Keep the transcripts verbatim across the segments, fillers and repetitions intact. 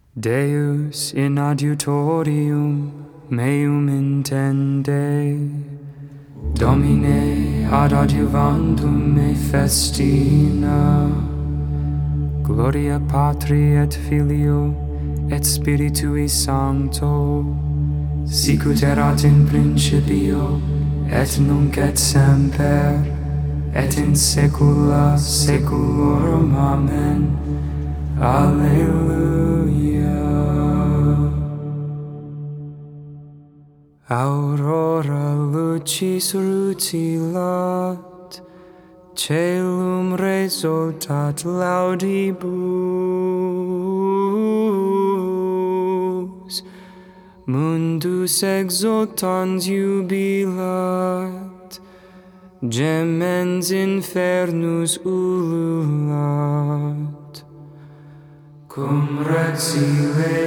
Deus in adiutorium meum intende, Domine ad adiuvandum me festina, Gloria Patri et Filio et Spiritui Sancto, sicut erat in principio, et nunc et semper, et in saecula saeculorum. Amen. Alleluia. Aurora lucis rutilat, caelum resultat laudibus, mundus exultans jubilat, gemens infernus ululat. Cum rex ille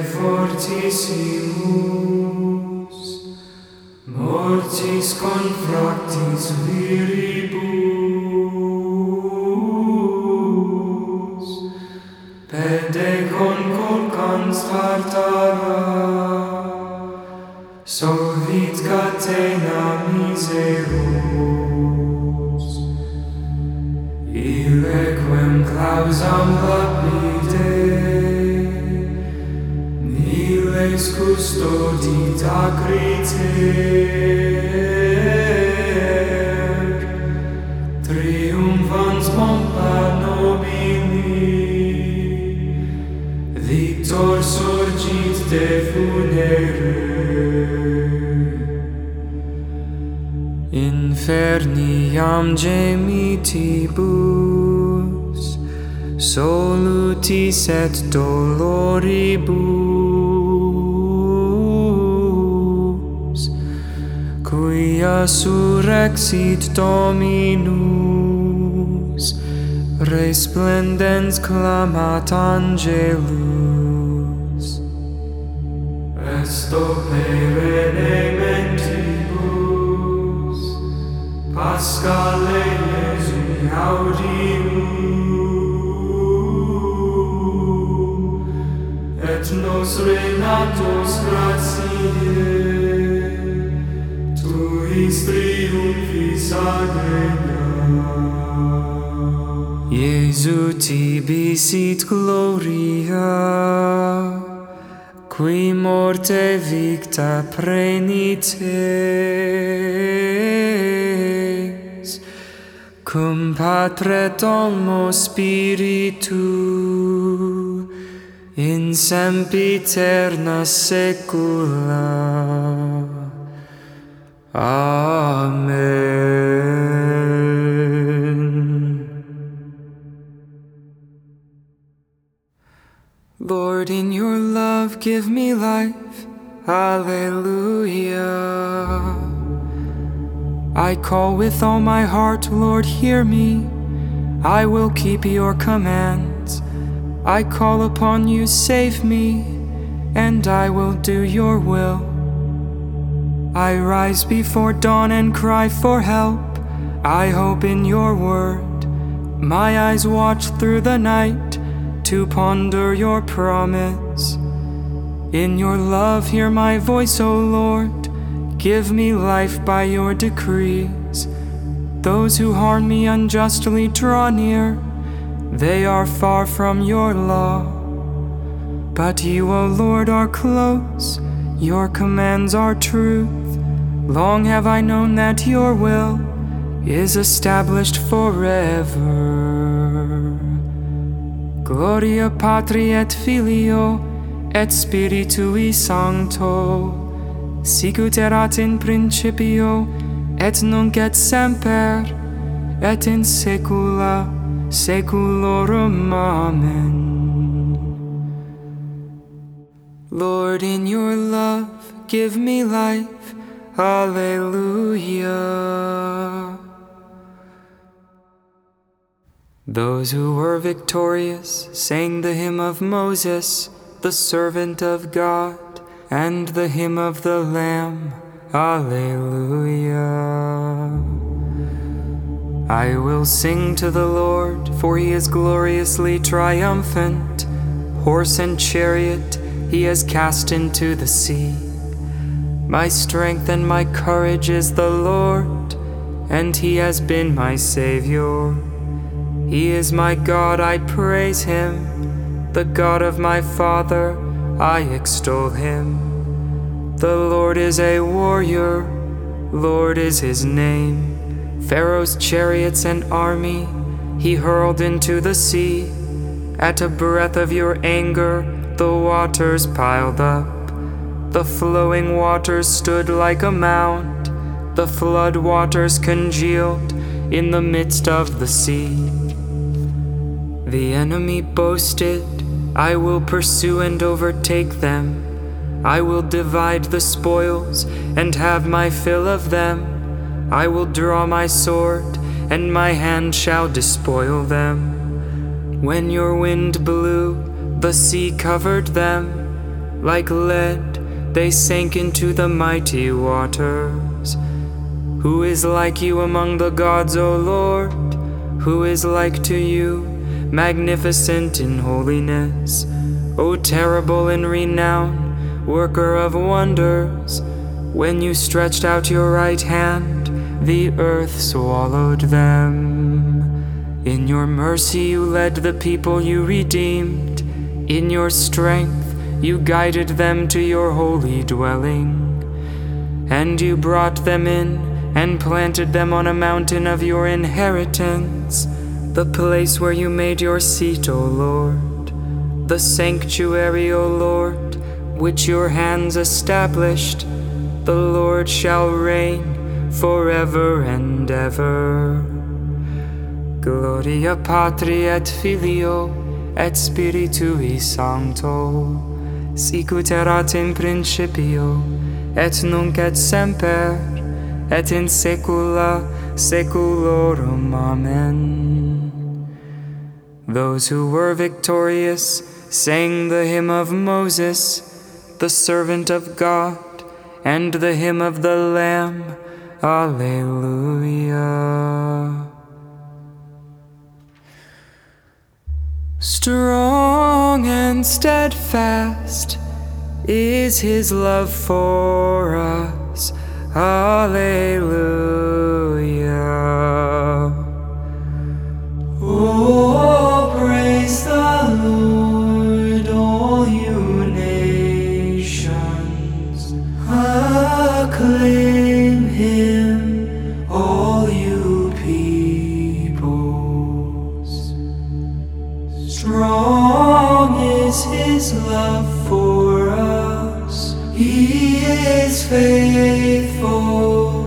fortissimus, mortis confractis viribus, pede conculcans tartara, solvit catena miserus, ille quem clausam lapide, niles custodit acriter, triumphans pompat nobili, victor surgit de funere. Inferniam gemitibus, solutis et doloribus, quia surrexit Dominus, resplendens clamat angelus. Resto perenne mentibus, Paschale Jesui audium, et nos renatos gratiae, tuis triumphis agregat. Iesu tibi sit gloria, qui morte victa prenites, cum Patre Domo Spiritu, in sempiterna saecula. Amen. Lord, in your love give me life. Alleluia. I call with all my heart, Lord, hear me. I will keep your commands. I call upon you, save me, and I will do your will. I rise before dawn and cry for help. I hope in your word. My eyes watch through the night to ponder your promise. In your love hear my voice, O Lord. Give me life by your decrees. Those who harm me unjustly draw near. They are far from your law. But you, O Lord, are close. Your commands are truth. Long have I known that your will is established forever. Gloria Patri et Filio et Spiritui Sancto, sicut erat in principio, et nunc et semper, et in saecula saeculorum. Amen. Lord, in your love give me life. Alleluia. Those who were victorious sang the hymn of Moses, the servant of God, and the hymn of the Lamb. Alleluia. I will sing to the Lord, for he is gloriously triumphant. Horse and chariot he has cast into the sea. My strength and my courage is the Lord, and he has been my Savior. He is my God, I praise him. The God of my father, I extol him. The Lord is a warrior, Lord is his name. Pharaoh's chariots and army he hurled into the sea. At a breath of your anger, the waters piled up. The flowing waters stood like a mound. The flood waters congealed in the midst of the sea. The enemy boasted, I will pursue and overtake them. I will divide the spoils and have my fill of them. I will draw my sword, and my hand shall despoil them. When your wind blew, the sea covered them. Like lead, they sank into the mighty waters. Who is like you among the gods, O Lord? Who is like to you, magnificent in holiness, O terrible in renown, worker of wonders? When you stretched out your right hand, the earth swallowed them. In your mercy you led the people you redeemed. In your strength you guided them to your holy dwelling. And you brought them in and planted them on a mountain of your inheritance, the place where you made your seat, O Lord, the sanctuary, O Lord, which your hands established. The Lord shall reign forever and ever. Gloria Patri et Filio et Spiritui Sancto, sicut erat in principio, et nunc et semper, et in saecula saeculorum. Amen. Those who were victorious sang the hymn of Moses, the servant of God, and the hymn of the Lamb. Alleluia. Strong and steadfast is his love for us. Alleluia. Oh, praise the Lord, all you nations. Acclaim him, all you peoples. Strong is his love for us. He is faithful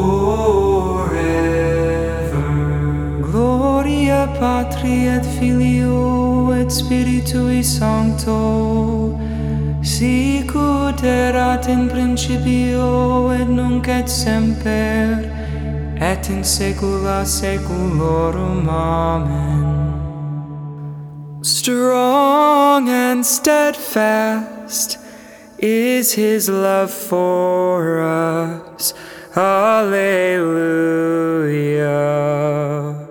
forever. Gloria Patri et Filio et Spiritui Sancto, sicut erat in principio et nunc et semper, et in saecula saeculorum. Amen. Strong and steadfast is his love for us. Alleluia.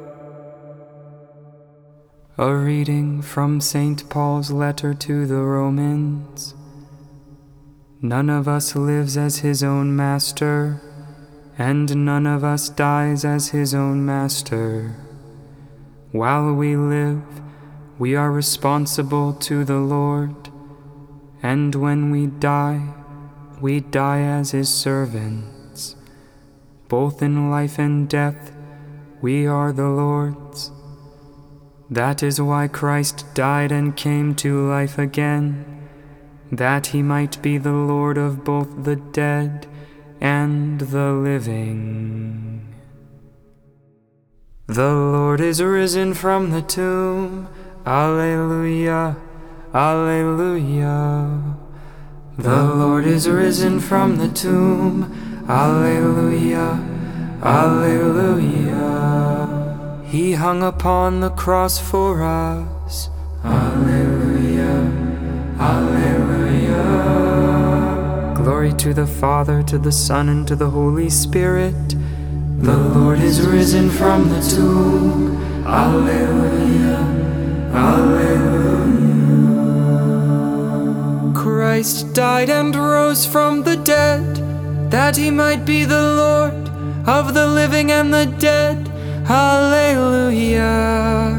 A reading from Saint Paul's letter to the Romans. None of us lives as his own master, and none of us dies as his own master. While we live, we are responsible to the Lord, and when we die, we die as his servants. Both in life and death, we are the Lord's. That is why Christ died and came to life again, that he might be the Lord of both the dead and the living. The Lord is risen from the tomb. Alleluia, alleluia. The Lord is risen from the tomb. Alleluia, alleluia. He hung upon the cross for us. Alleluia, alleluia. Glory to the Father, to the Son, and to the Holy Spirit. The Lord is risen from the tomb. Alleluia, alleluia. Christ Christ died and rose from the dead, that he might be the Lord of the living and the dead. Hallelujah.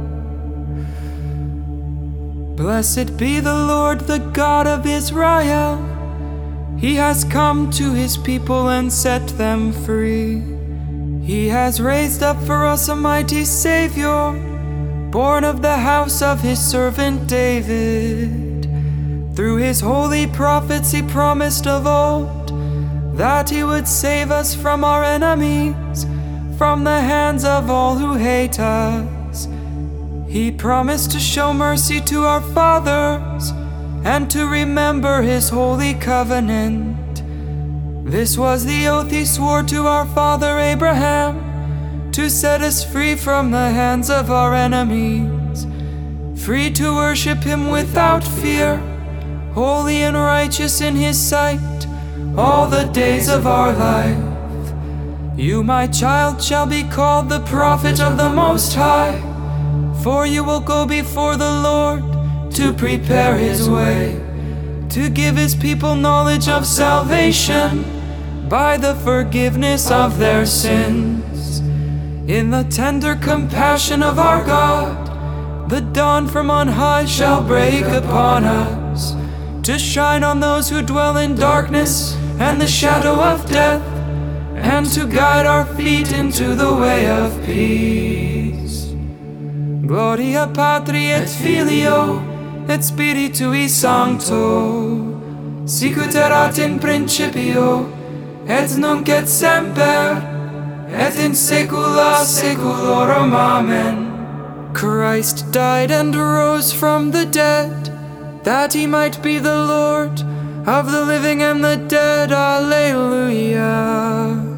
Blessed be the Lord, the God of Israel. He has come to his people and set them free. He has raised up for us a mighty Savior, born of the house of his servant David. Through his holy prophets he promised of old that he would save us from our enemies, from the hands of all who hate us. He promised to show mercy to our fathers and to remember his holy covenant. This was the oath he swore to our father Abraham, to set us free from the hands of our enemies, free to worship him without fear, holy and righteous in his sight, all the days of our life. You, my child, shall be called the prophet of the Most High, for you will go before the Lord to prepare his way, to give his people knowledge of salvation by the forgiveness of their sins. In the tender compassion of our God, the dawn from on high shall break upon us, to shine on those who dwell in darkness and the shadow of death, and to guide our feet into the way of peace. Gloria Patri et Filio et Spiritui Sancto, sicut erat in principio, et nunc et semper, et in saecula saeculorum. Amen. Christ died and rose from the dead, that he might be the Lord of the living and the dead. Alleluia.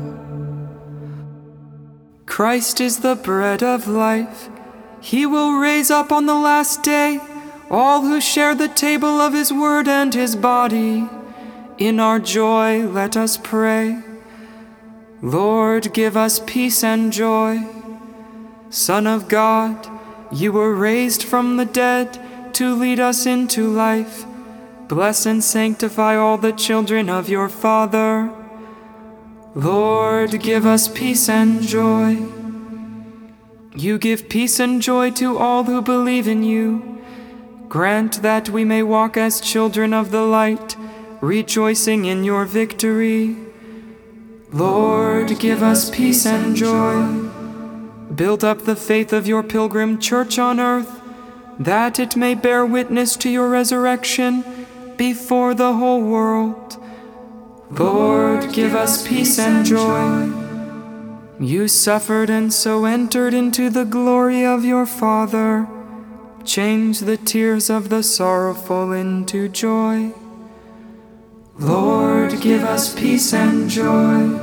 Christ is the bread of life. He will raise up on the last day all who share the table of his word and his body. In our joy, let us pray. Lord, give us peace and joy. Son of God, you were raised from the dead to lead us into life. Bless and sanctify all the children of your Father. Lord, give us peace and joy. You give peace and joy to all who believe in you. Grant that we may walk as children of the light, rejoicing in your victory. Lord, give us peace and joy. Build up the faith of your pilgrim church on earth, that it may bear witness to your resurrection before the whole world. Lord, give us peace and joy. You suffered and so entered into the glory of your Father. Change the tears of the sorrowful into joy. Lord, give us peace and joy.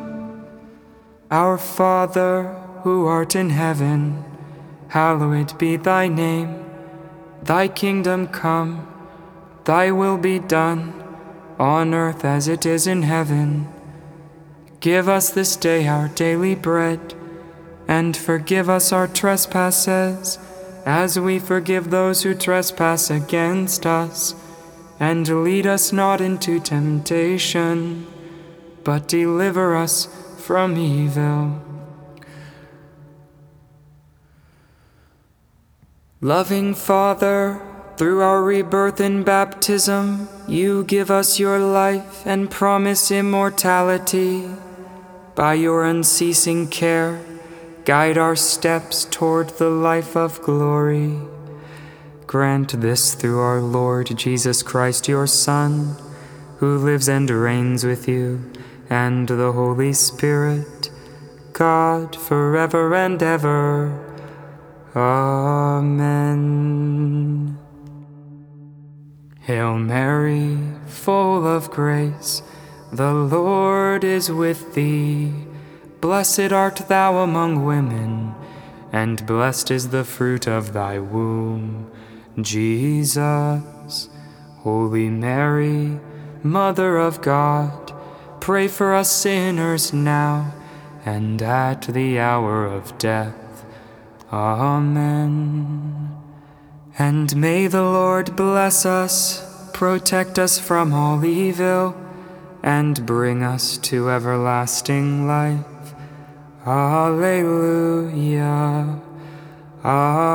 Our Father, who art in heaven, hallowed be thy name. Thy kingdom come, thy will be done, on earth as it is in heaven. Give us this day our daily bread, and forgive us our trespasses, as we forgive those who trespass against us. And lead us not into temptation, but deliver us from evil. Loving Father, through our rebirth in baptism, you give us your life and promise immortality. By your unceasing care, guide our steps toward the life of glory. Grant this through our Lord Jesus Christ, your Son, who lives and reigns with you, and the Holy Spirit, God, forever and ever. Amen. Hail Mary, full of grace, the Lord is with thee. Blessed art thou among women, and blessed is the fruit of thy womb, Jesus. Holy Mary, Mother of God, pray for us sinners now and at the hour of death. Amen. And may the Lord bless us, protect us from all evil, and bring us to everlasting life. Alleluia. Alleluia.